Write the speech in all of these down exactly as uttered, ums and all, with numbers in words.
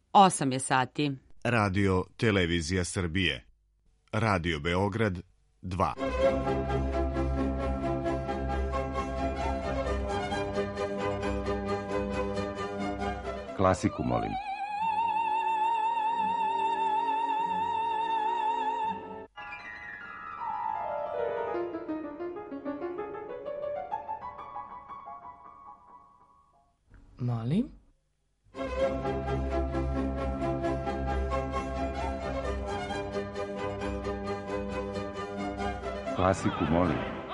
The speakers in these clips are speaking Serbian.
osam je sati. Radio Televizija Srbije. Radio Beograd dva. Klasiku, molim. Molim? Klasiku, molim.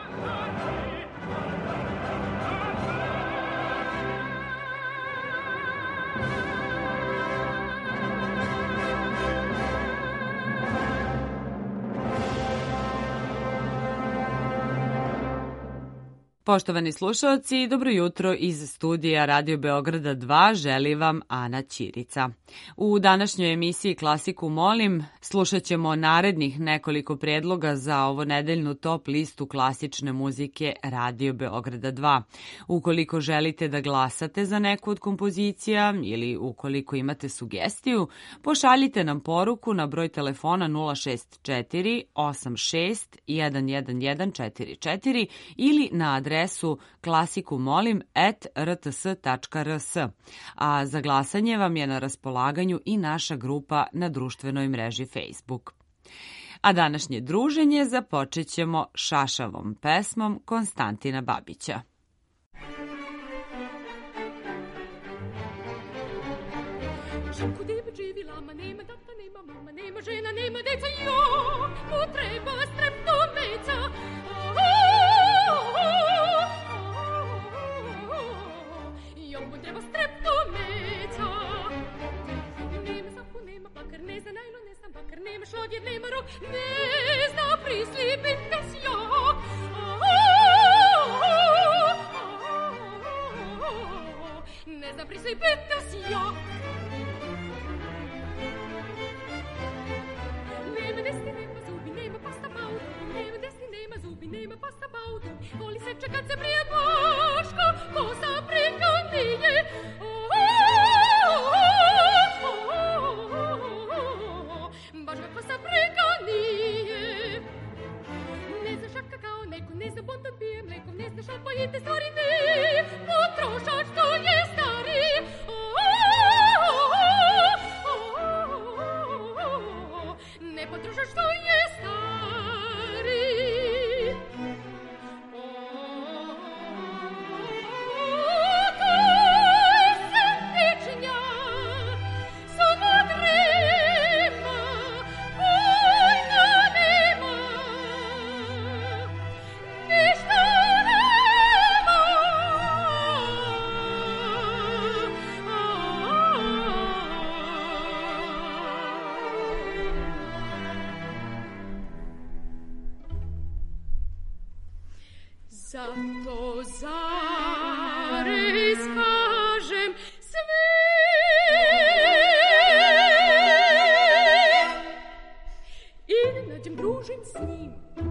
Poštovani slušalci, dobro jutro iz studija Radio Beograda dva, želi vam Ana Ćirica. U današnjoj emisiji Klasiku molim slušat ćemo narednih nekoliko predloga za ovo nedeljnu top listu klasične muzike Radio Beograda dva. Ukoliko želite da glasate za neku od kompozicija ili ukoliko imate sugestiju, pošaljite nam poruku na broj telefona nula šest četiri osam šest jedan jedan jedan četiri četiri ili na adresu adresu klasikumolim at r t s tačka r s, a za glasanje vam je na raspolaganju i naša grupa na društvenoj mreži Facebook. A današnje druženje započet ćemo šašavom pesmom Konstantina Babića. Živku debe živila, ma nema tata, nema mama, nema žena, nema deca, jo, mu treba streptomeca. Jo, mu treba streptomeca. Nema zapu, nema bakar, ne zna najlon, ne zna bakar, nema šlagir, nema rok, ne zna prislipit pesjak. Ne zna prislipit pesjak. Nema desni, nema zubi, nema pasta baudu. Nema desni, nema zubi, nema pasta baudu. Voli se čekat se prije Boška, kosa preko nije. Baš ga kosa preko nije. Ne zna šaka kao neko, ne zna bonton pije mleko, ne zna šalpo i te stvari ne. Potrošač to je stari. Ne potrošaš što je stari. O, kaj se tečnja samo drema, vojna nema, ništa nema. Zato zares kažem sve i nađem družim s njim.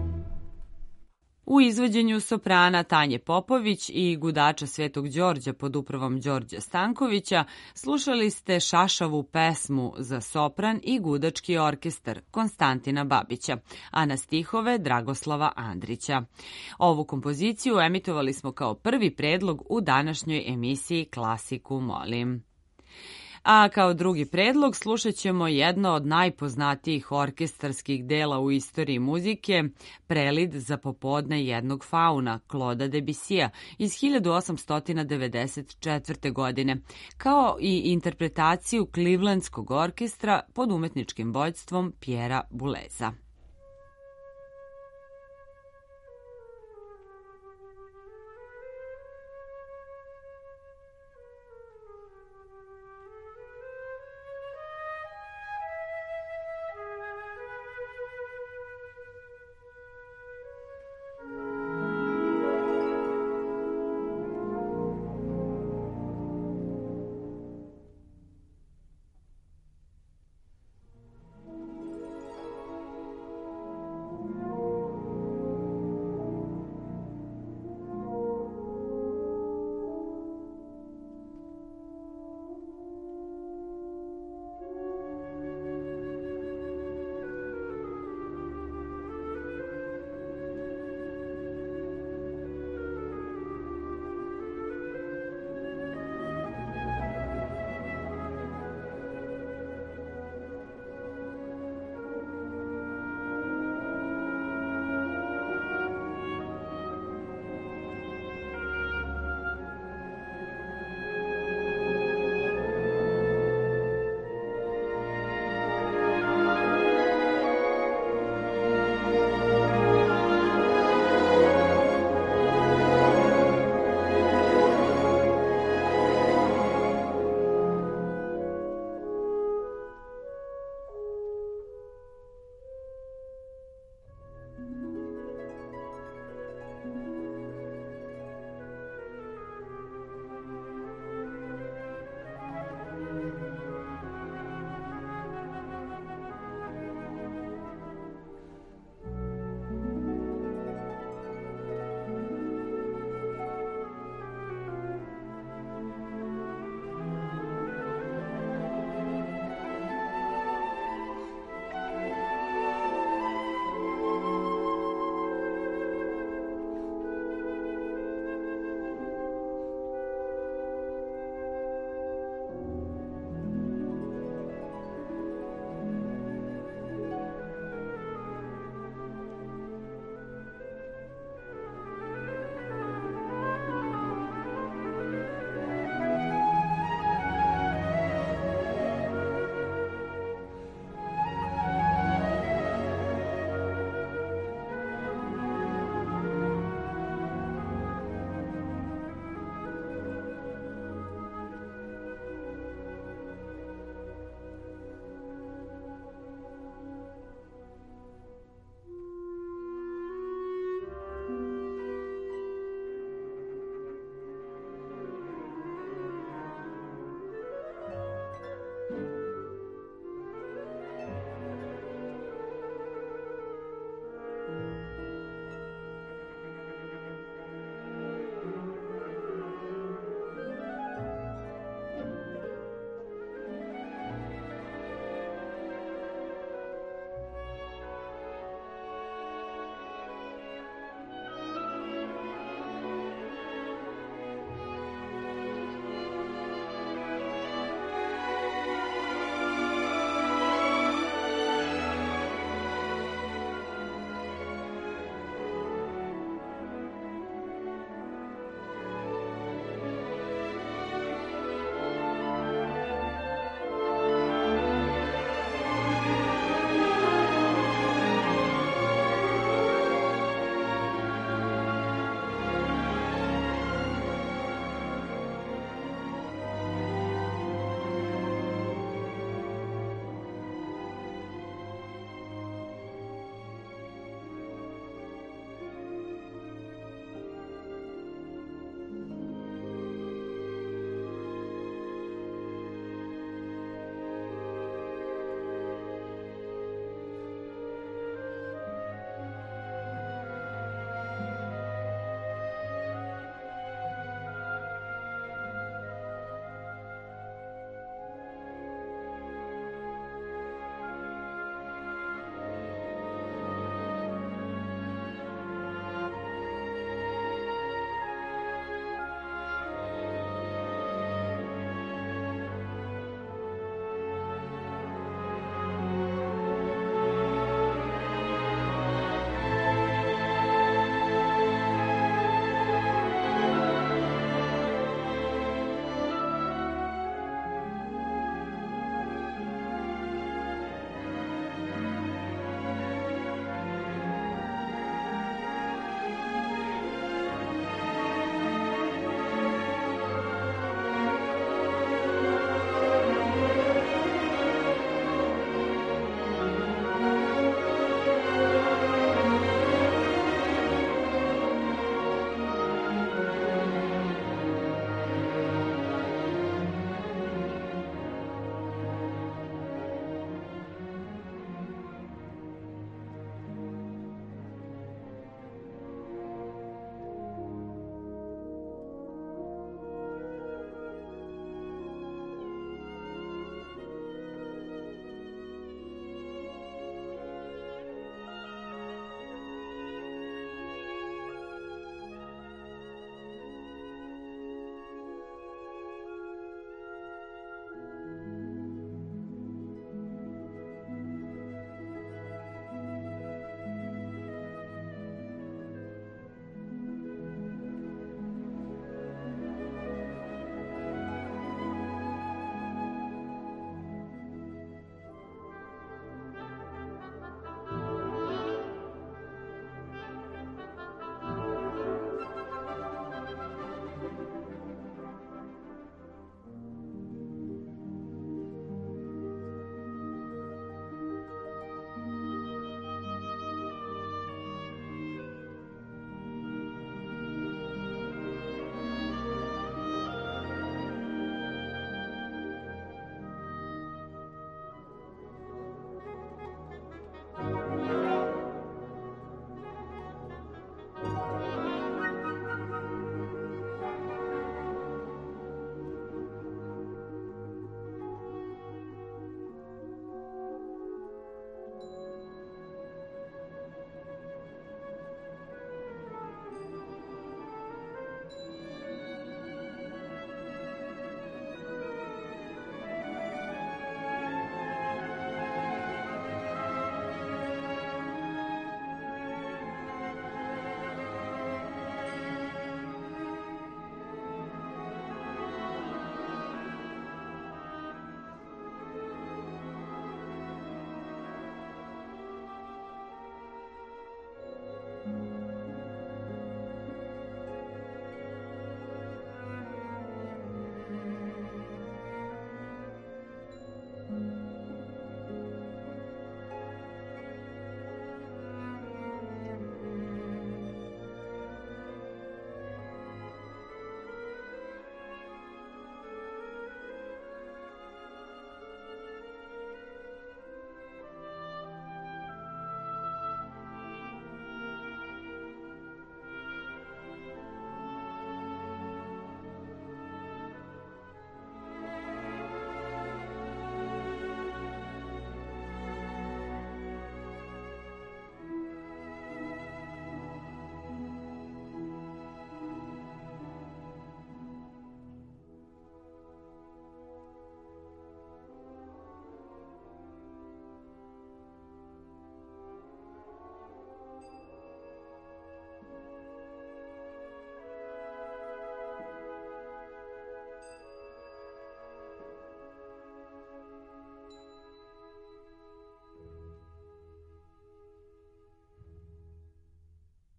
U izvođenju soprana Tanje Popović i gudača Svetog Đorđa pod upravom Đorđa Stankovića slušali ste šašavu pesmu za sopran i gudački orkestar Konstantina Babića, a na stihove Dragoslava Andrića. Ovu kompoziciju emitovali smo kao prvi predlog u današnjoj emisiji Klasiku molim. A kao drugi predlog slušat ćemo jedno od najpoznatijih orkestarskih dela u istoriji muzike, Prelid za popodne jednog fauna, Claude'a Debussija iz hiljadu osamsto devedeset četvrte. godine, kao i interpretaciju Clevelandskog orkestra pod umetničkim vođstvom Pierre'a Bouleza.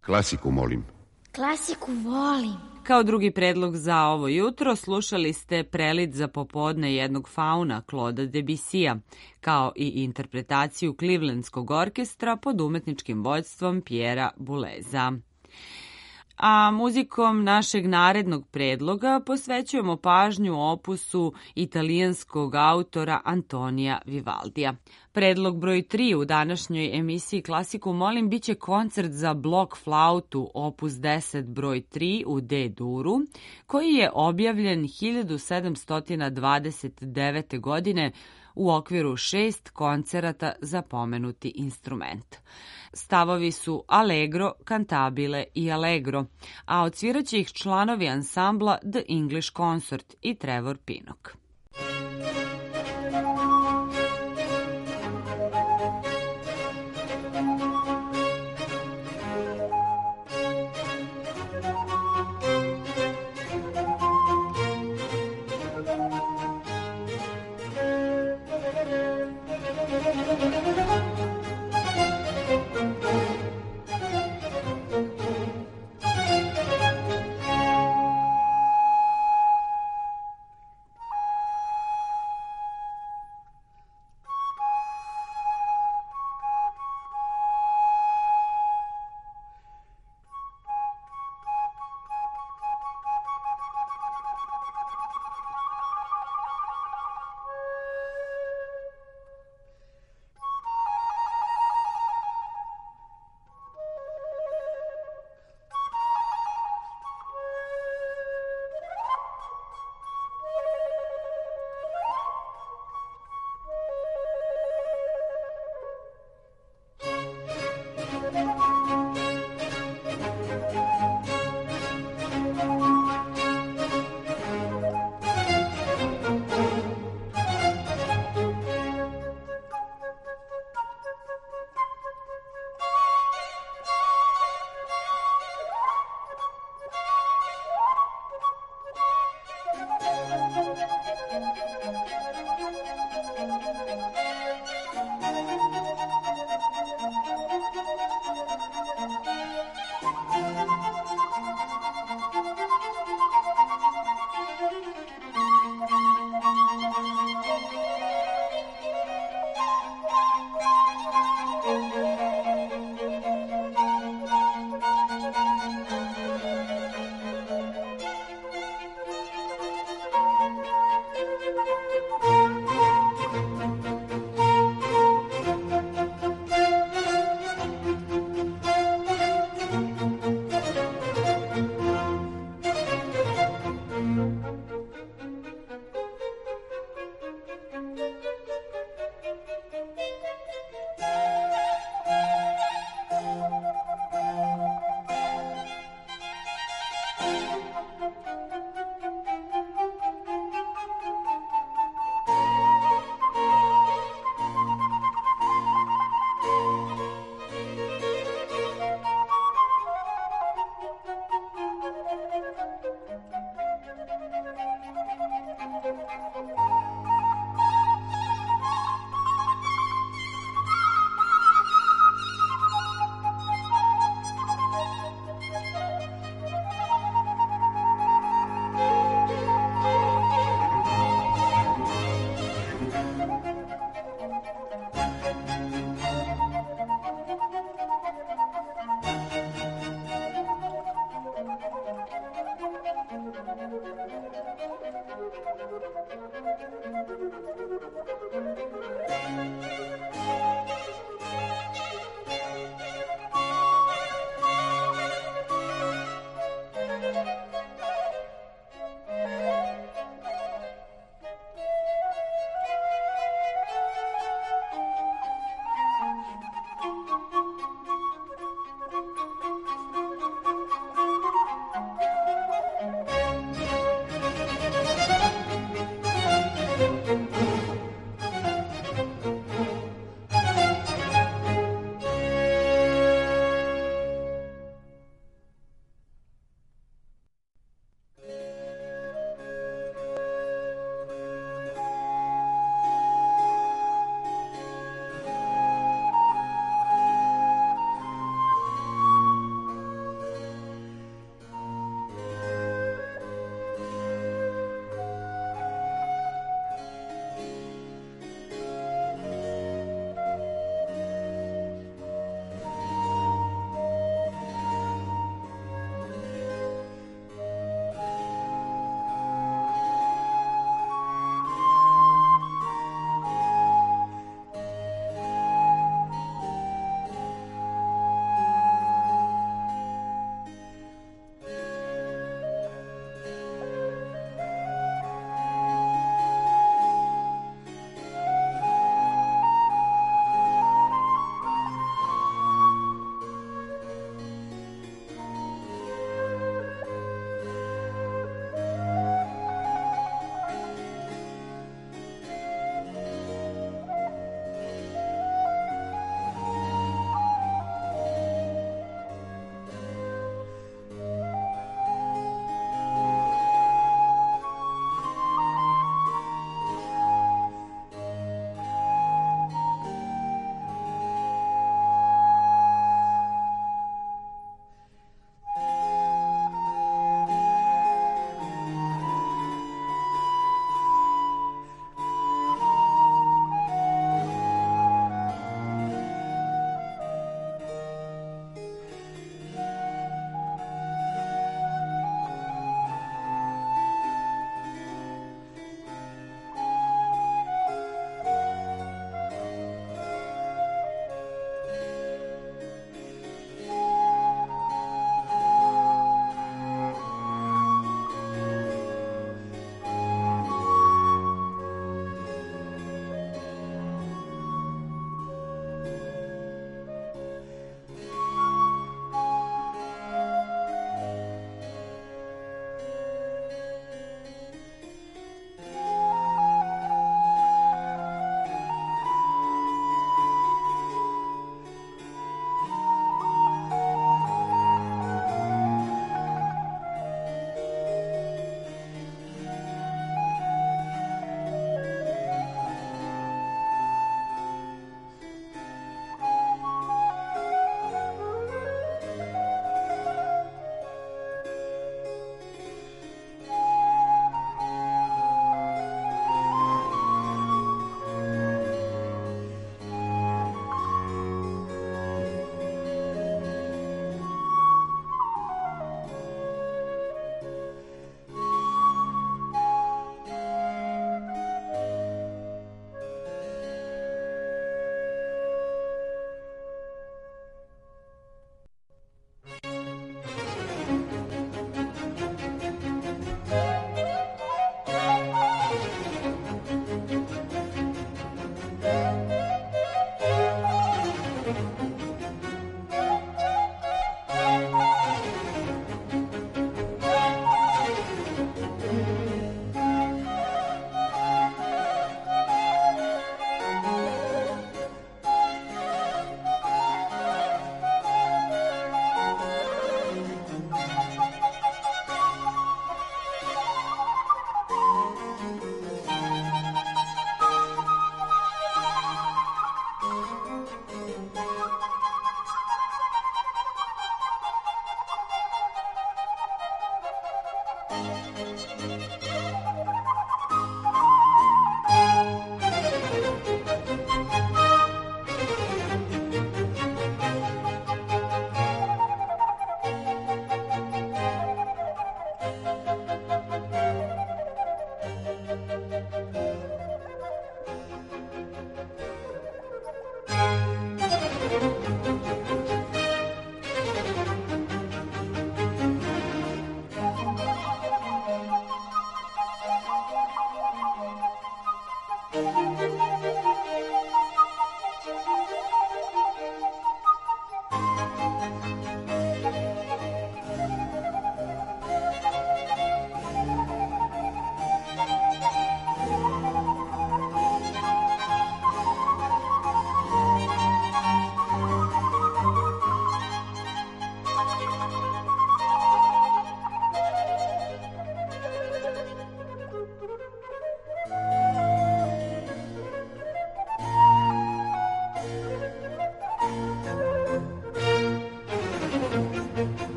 Klasiku, molim. Klasiku volim. Kao drugi predlog za ovo jutro slušali ste Prelid za popodne jednog fauna Claude'a Debussya, kao i interpretaciju Clevelandskog orkestra pod umetničkim vođstvom Pierrea Bouleza. A muzikom našeg narednog predloga posvećujemo pažnju opusu italijanskog autora Antonija Vivaldija. Predlog broj tri u današnjoj emisiji Klasiku molim biće koncert za blok flautu opus deset broj tri u D-duru, koji je objavljen hiljadu sedamsto dvadeset devete. godine u okviru šest koncerata za pomenuti instrument. Stavovi su Allegro, Cantabile i Allegro, a odsviraće ih članovi ansambla The English Consort i Trevor Pinnock.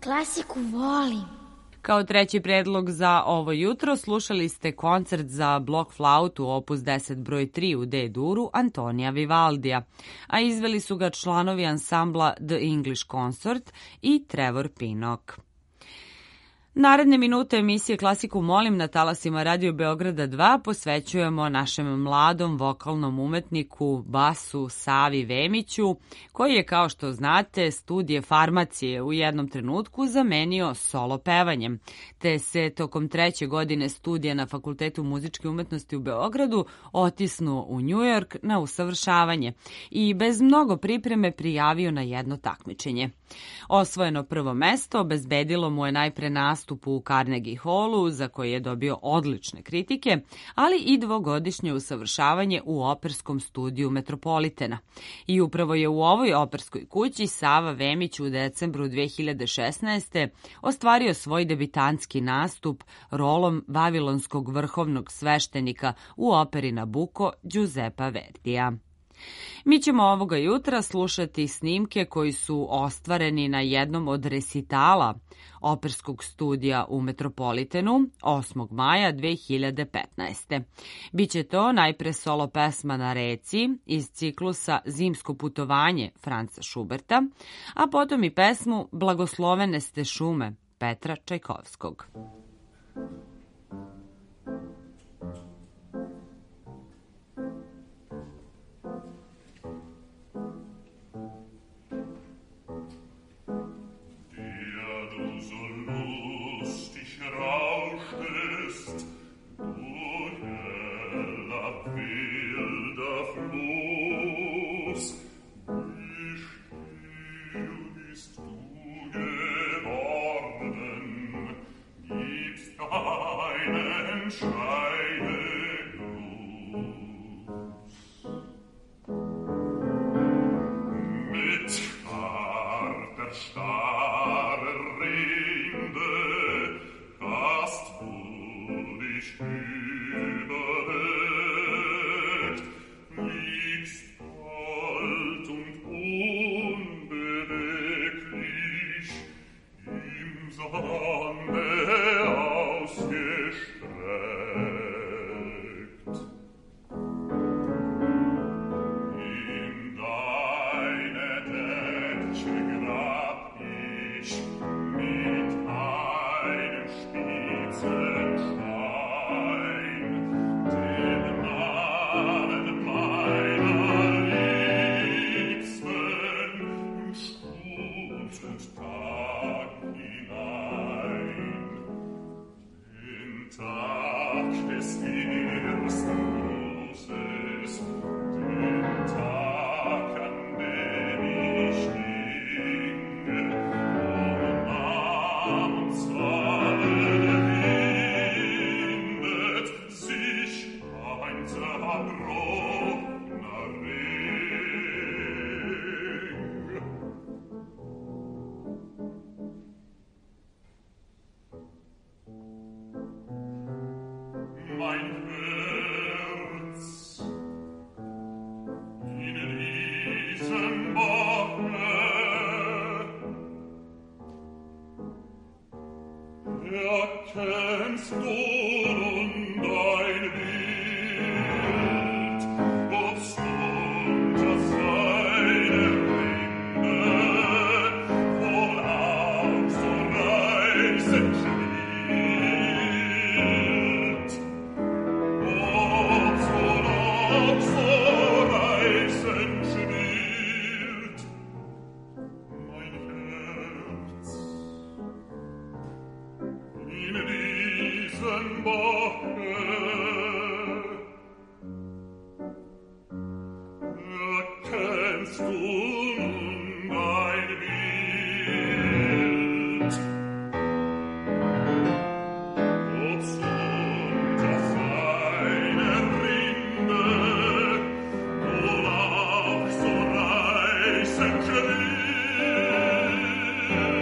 Klasiku volim. Kao treći predlog za ovo jutro slušali ste koncert za blok flautu opus deset broj tri u D-duru Antonija Vivaldija, a izveli su ga članovi ansambla The English Consort i Trevor Pinnock. Naredne minute emisije Klasiku molim na talasima Radio Beograda dva posvećujemo našem mladom vokalnom umetniku, basu Savi Vemiću, koji je, kao što znate, studije farmacije u jednom trenutku zamenio solo pevanjem, te se tokom treće godine studija na Fakultetu muzičke umetnosti u Beogradu otisnuo u New York na usavršavanje i bez mnogo pripreme prijavio na jedno takmičenje. Osvojeno prvo mesto obezbedilo mu je najpre nastup u Carnegie Hallu, za koji je dobio odlične kritike, ali i dvogodišnje usavršavanje u operskom studiju Metropolitena. I upravo je u ovoj operskoj kući Sava Vemić u decembru dve hiljade šesnaeste. ostvario svoj debitanski nastup rolom vavilonskog vrhovnog sveštenika u operi Nabucco Giuseppa Verdija. Mi ćemo ovoga jutra slušati snimke koji su ostvareni na jednom od resitala operskog studija u Metropolitenu osmog maja dve hiljade petnaeste. Biće to najpre solo pesma Na reci iz ciklusa Zimsko putovanje Franca Schuberta, a potom i pesmu Blagoslovene ste šume Petra Čajkovskog.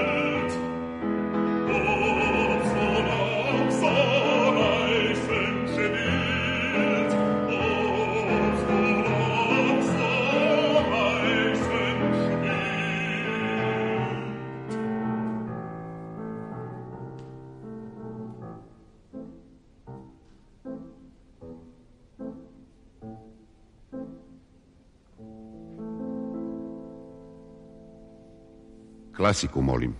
Thank you. Klasiku, molim.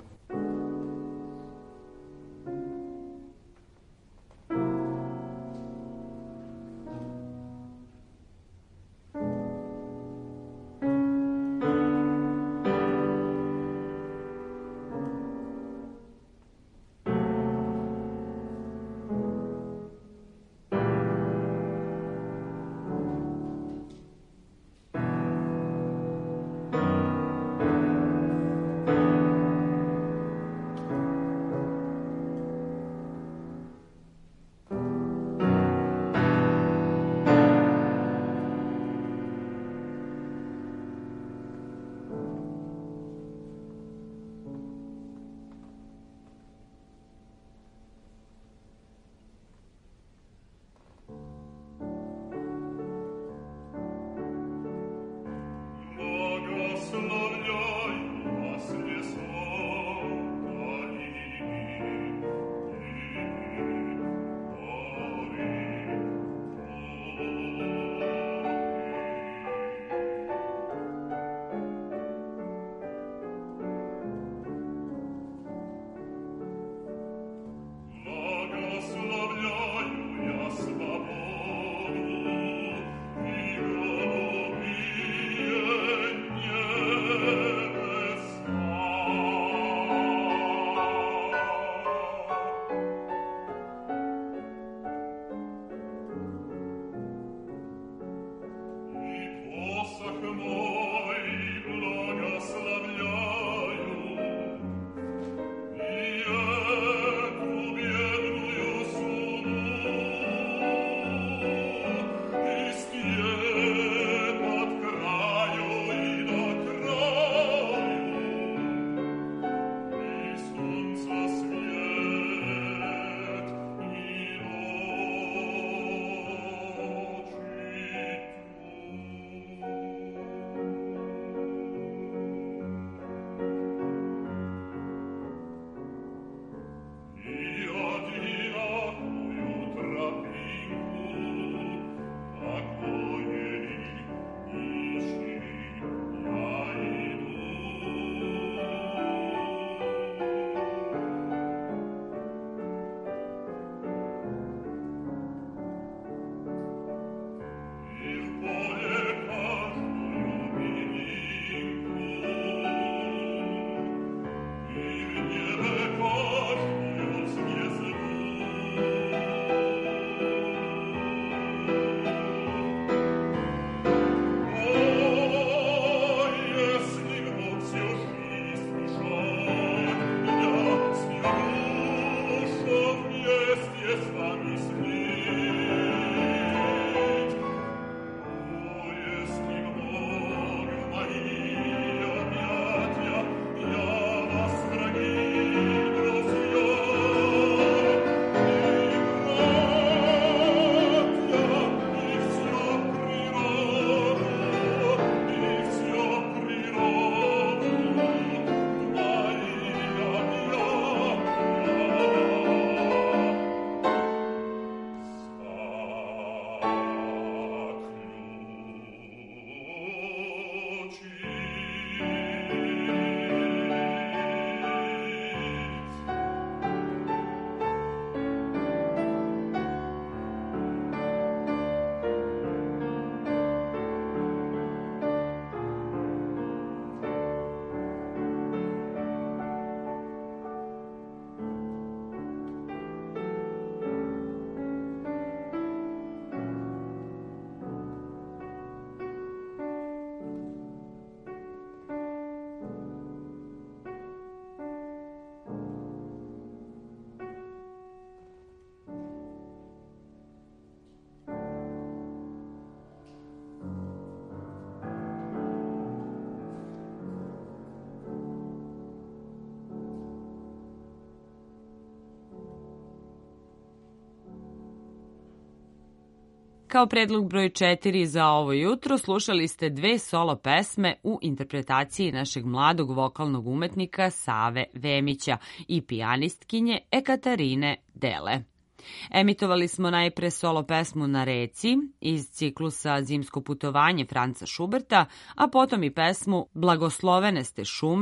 Kao predlog broj četiri za ovo jutro slušali ste dve solo pesme u interpretaciji našeg mladog vokalnog umetnika Save Vemića i pijanistkinje Ekaterine Dele. Emitovali smo najpre solo pesmu Na reci iz ciklusa Zimsko putovanje Franca Šuberta, a potom i pesmu Blagoslovene ste šume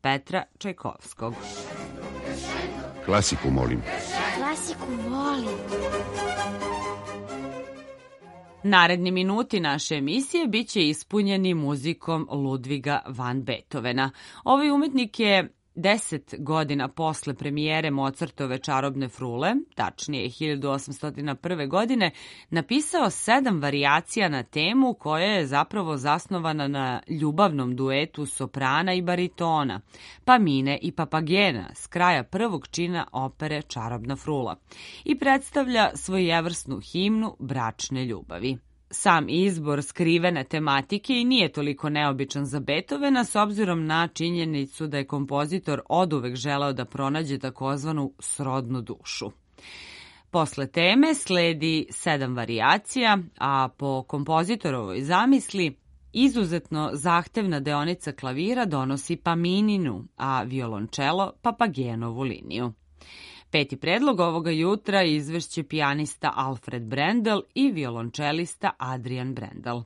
Petra Čajkovskog. Klasiku molim. Klasiku volim. Naredni minuti naše emisije biće ispunjeni muzikom Ludviga van Beethovena. Ovaj umetnik je deset godina posle premijere Mozartove Čarobne frule, tačnije hiljadu osamsto prve. godine, napisao sedam varijacija na temu koja je zapravo zasnovana na ljubavnom duetu soprana i baritona, Pamine i Papagena s kraja prvog čina opere Čarobna frula i predstavlja svojevrsnu himnu bračne ljubavi. Sam izbor skrivene tematike i nije toliko neobičan za Beethovena s obzirom na činjenicu da je kompozitor oduvek želeo da pronađe takozvanu srodnu dušu. Posle teme sledi sedam varijacija, a po kompozitorovoj zamisli izuzetno zahtevna deonica klavira donosi Pamininu, a violončelo Papagenovu liniju. Peti predlog ovoga jutra izvešće pijanista Alfred Brendel i violončelista Adrian Brendel.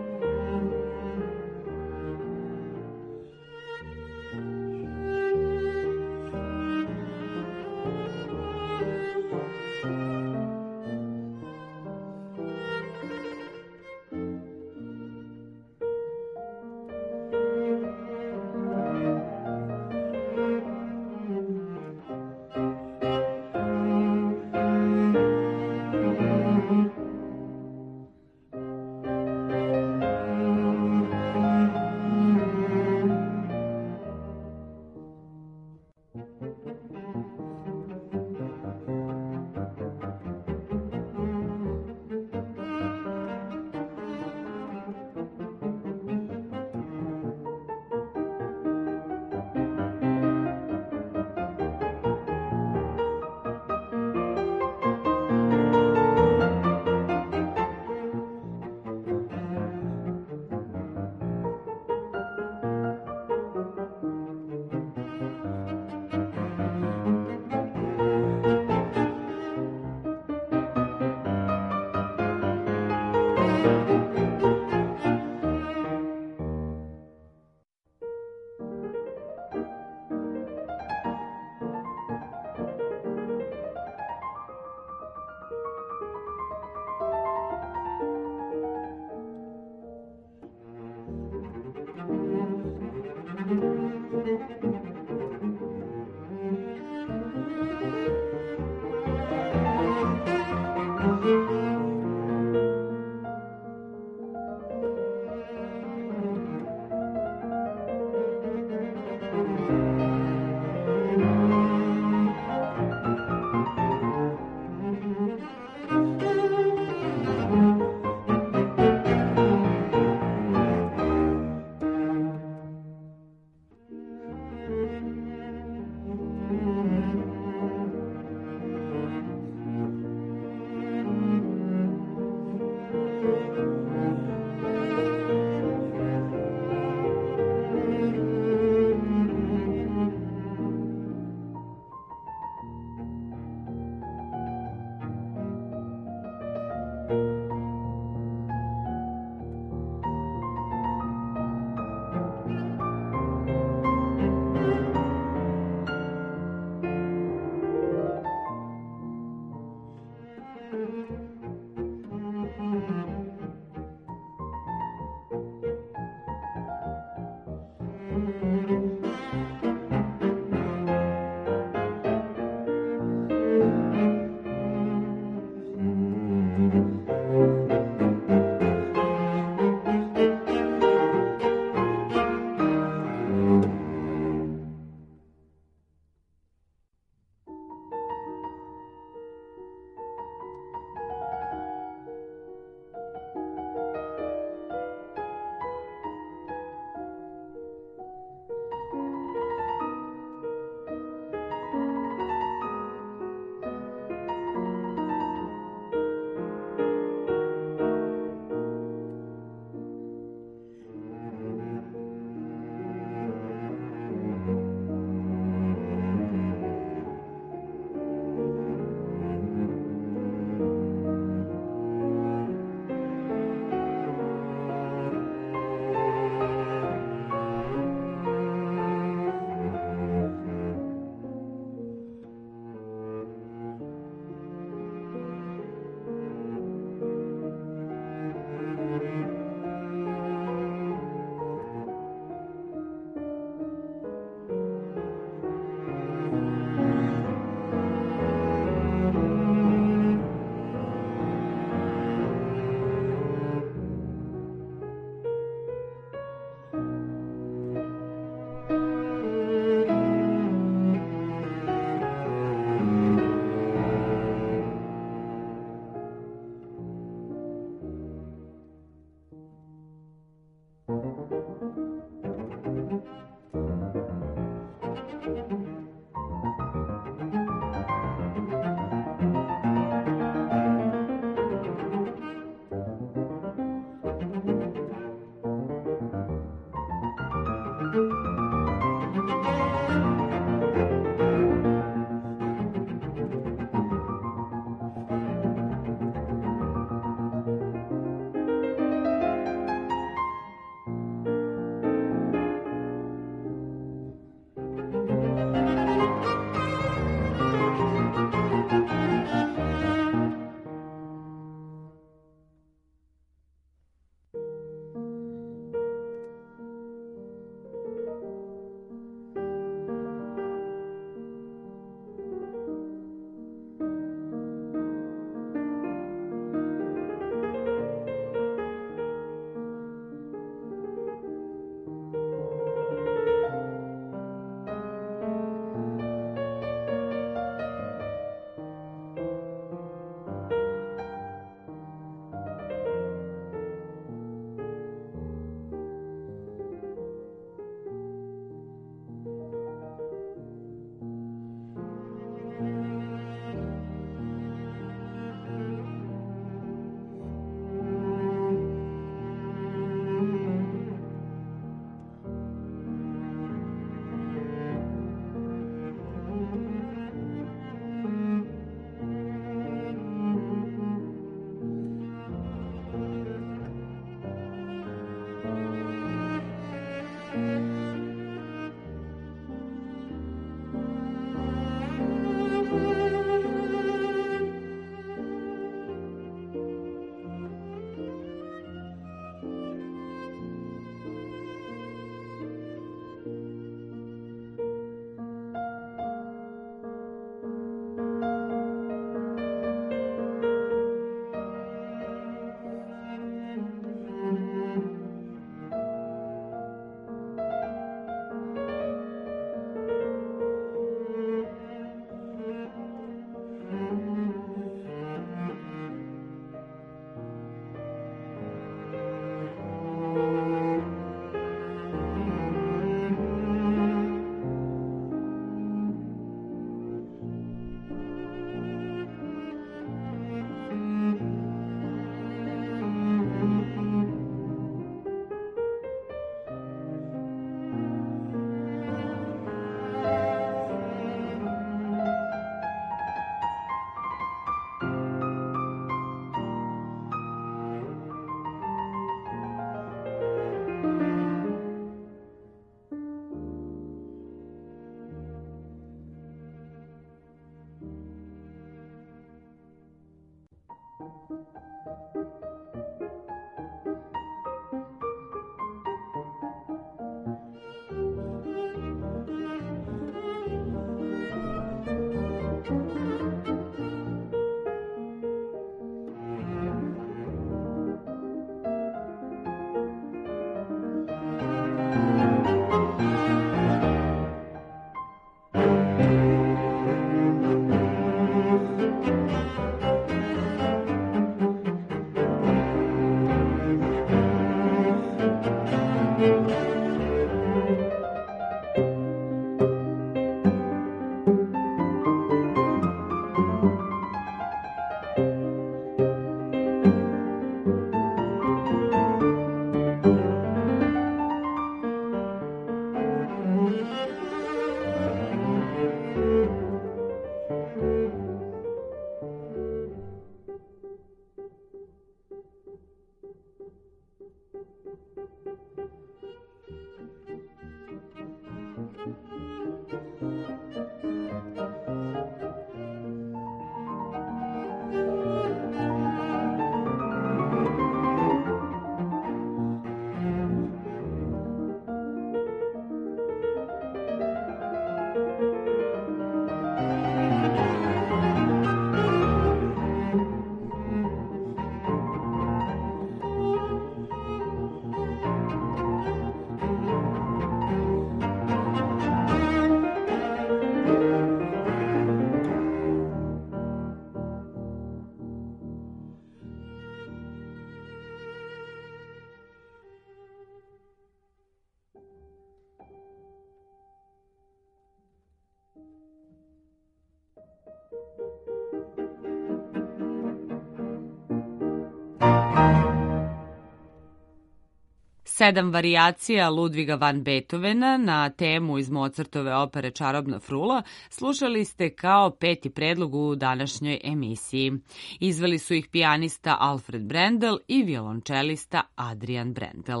Sedam varijacija Ludviga van Beethovena na temu iz Mozartove opere Čarobna frula slušali ste kao peti predlog u današnjoj emisiji. Izveli su ih pijanista Alfred Brendel i violončelista Adrian Brendel.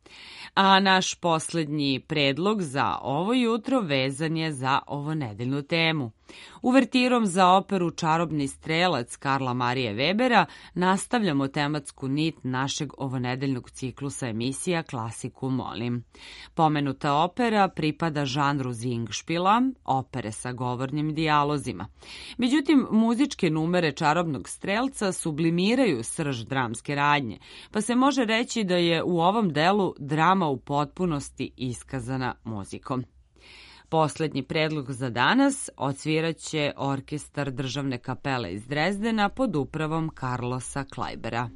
A naš poslednji predlog za ovo jutro vezan je za ovonedeljnu temu. Uvertirom za operu Čarobni strelac Karla Marije Webera nastavljamo tematsku nit našeg ovonedeljnog ciklusa emisija Klasiku molim. Pomenuta opera pripada žanru zingšpila, opere sa govornim dijalozima. Međutim, muzičke numere Čarobnog strelca sublimiraju srž dramske radnje, pa se može reći da je u ovom delu drama u potpunosti iskazana muzikom. Poslednji predlog za danas odsviraće orkestar Državne kapele iz Drezdena pod upravom Carlosa Kleibera.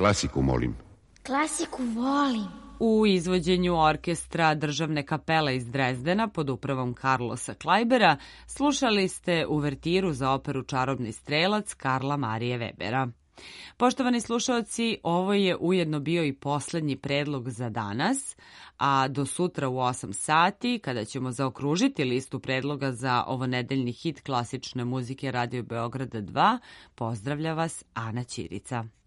Klasiku, molim. Klasiku volim. U izvođenju orkestra Državne kapele iz Drezdena pod upravom Carlosa Klajbera slušali ste uvertiru za operu Čarobni strelac Karla Marije Webera. Poštovani slušaoci, ovo je ujedno bio i poslednji predlog za danas, a do sutra u osam sati, kada ćemo zaokružiti listu predloga za ovonedeljni hit klasične muzike Radio Beograda dva, pozdravlja vas Ana Ćirica.